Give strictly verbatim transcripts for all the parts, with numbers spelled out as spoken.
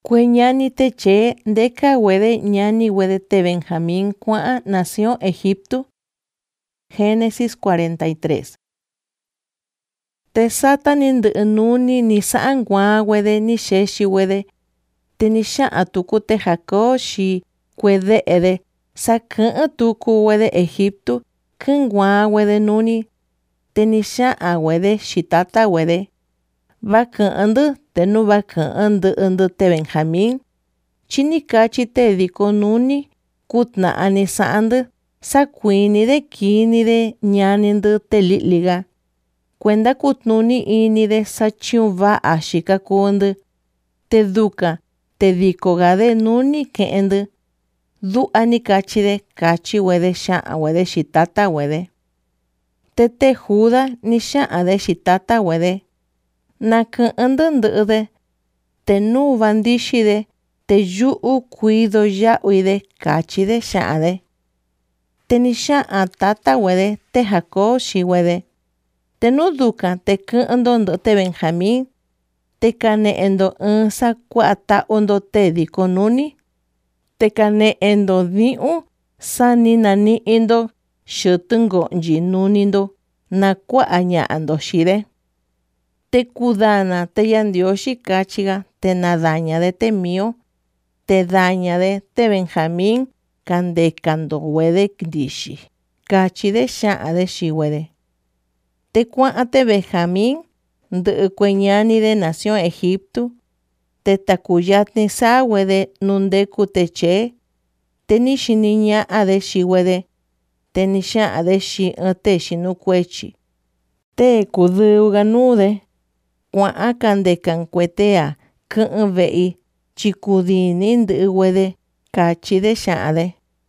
Kue ñani teche ndeka wede ñani wede te Benjamín kua'a nación Egipto. Génesis cuarenta y tres. Te sata ni ndɨ'ɨ nuni ni sa'a nguaa wede ni xexi wede. Te ni xa'a tuku te Jacob xi kue de'ede sa kɨ'ɨn tuku wede Egipto kɨ'ɨn nguaa wede nuni. Te ni xa'a wede xi tata wede. Va kɨ'ɨn-ndɨ te nu va kɨ'ɨn ndɨ'ɨ-ndɨ te Benjamín. Chi ni kachi te diko nuni kutna'a ni sa'an-ndɨ sa kuini-de kini-de ñani-ndɨ te li'liga. Kuenda kutnuni ini-de sa chiun va'a xikakuu-ndɨ. Te duka te dikoga-de nuni ke'en-ndɨ. Du'a ni kachi-de kachi wede xa'an wede xi tata wede. Te te Juda ni xa'an-de xi tata wede. Na kɨ'ɨn-ndɨ ndɨ'ɨ-de. Te nu va ndixi-de te yu'u kuido ya'vi-de kachi-de xa'an-de. Te ni xa'an tata wede te Jacob xi wede. Te nu dukan te kɨ'ɨn-ndo ndɨ'ɨ te Benjamín. Te kane'e-ndo ɨɨn sakua'a ta'u-ndo te diko nuni. Te kane'e-ndo di'un sa ni nani'i-ndo xɨtɨ ngo'nyi nuni-ndo nakua'a ña'an-ndo xi-de. Te kudana te Yandioxi kachiga te nadaña-de te mío. Te daña-de te Benjamín kandeka-ndo wede ndixi. Kachi-de xa'an-de xi wede. Te kua'an te Benjamín ndɨ'ɨ kue ñani-de nación Egipto. Te takuyatni saa wede nu ndeku teche. Te ni xini ña'a-de xi wede. Te ni xa'an-de xi ɨɨn tee xinukuechi. Tee kudɨuga nuu-de. Kua'an kandeka nkuetea kɨ'ɨn ve'i chi kudini ndɨ'ɨ wede kachi-de xa'an-de.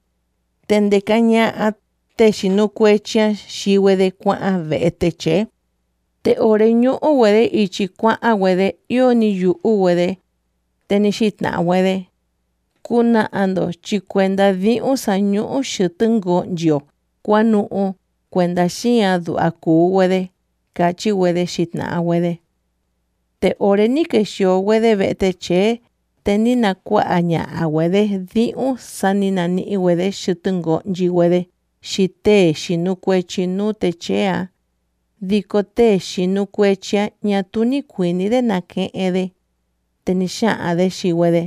Te ndeka ña'a tee xinukuechia xi wede kua'an ve'e teche. Te ore ñu'u wede ichi kua'an wede io ni yu'u wede. Te ni xitna'a wede. Kuna'a-ndo chi kuenda di'un sañu'u xɨtɨ ngo'nyo kuanu'u kuenda xi'an du'a kuu wede. Kachi wede xitna'a wede. Te ore ni kexio wede ve'e teche. Te ni nakua'a ña'a wede di'un sa ni nani'i wede xɨtɨ ngo'nyi wede xi tee xinukuechi nuu techea. Diko tee xinukuechia ñatu ni kuini-de nake'en-de. Te ni xa'an-de xi wede.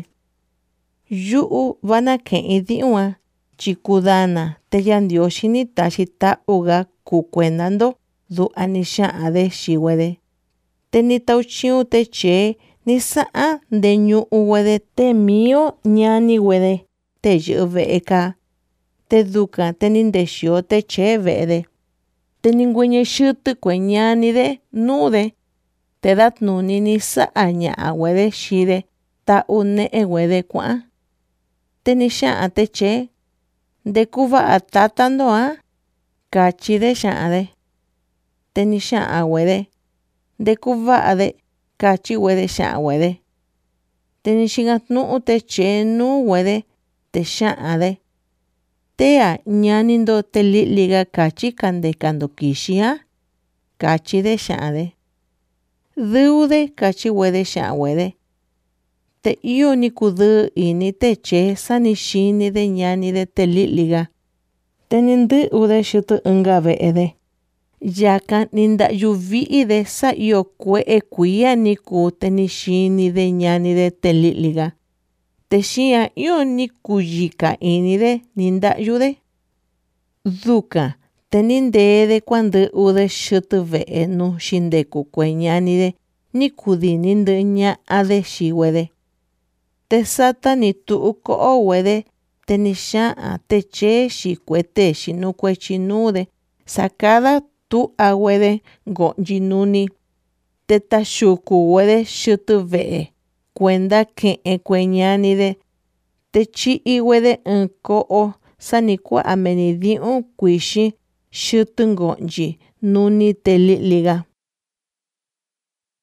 Yu'u va nake'in di'un-a chi kudana te Yandioxi ni taxi ta'uga ku kuenda-ndo. Du'a ni xa'an-de xi wede. Te ni tauchiun teche ni sa'a ndeñu'u wede te mío ñani wede te yɨ'ɨ ve'e-ka. Te dukan te ni ndexio teche ve'e-de. Te ni ngüɨñɨ xɨtɨ kue ñani-de nuu-de. Te datnuni ni sa'a ña'a wede xi-de ta'u ne'e wede kua'an. Te ni xa'an teche. ¿Ndeku va'a tata-ndo-a? Kachi-de xa'an-de. Te ni xa'an wede. ¿Ndeku va'a-de? Kachi wede xa'an wede. Te ni xikatnu'u teche nuu wede. Te xa'an-de. ¿Tea ñani-ndo te li'liga kachi kandeka-ndo kixi-a? Kachi-de xa'an-de. Dɨu-de kachi wede xa'an wede. Te io ni kudɨ ini teche sa ni xini-de ñani-de te li'liga. Te ni ndɨ'u-de xɨtɨ ɨnga ve'e-de. Yakan ni nda'yu vi'i-de sa io kue'e kuiya ni kuu te ni xini-de ñani-de te li'liga. Te xi'an io ni kuyika ini-de ni nda'yu-de. Dukan te ni ndee-de kuandɨ'u-de xɨtɨ ve'e nu xindeku kue ñani-de ni kudini ndɨ'ɨ ña'a-de xi wede. Te sata ni tu'u ko'o wede. Te ni xa'an teche xi kue tee xinukuechi nuu-de sakada tu'a wede ngo'nyi nuni. Te taxuku wede xɨtɨ ve'e kuenda ke'en kue ñani-de. Te chi'i wede ɨɨn ko'o sa ni kua'a meni di'un kuixin xɨtɨ ngo'nyi nuni te li'liga.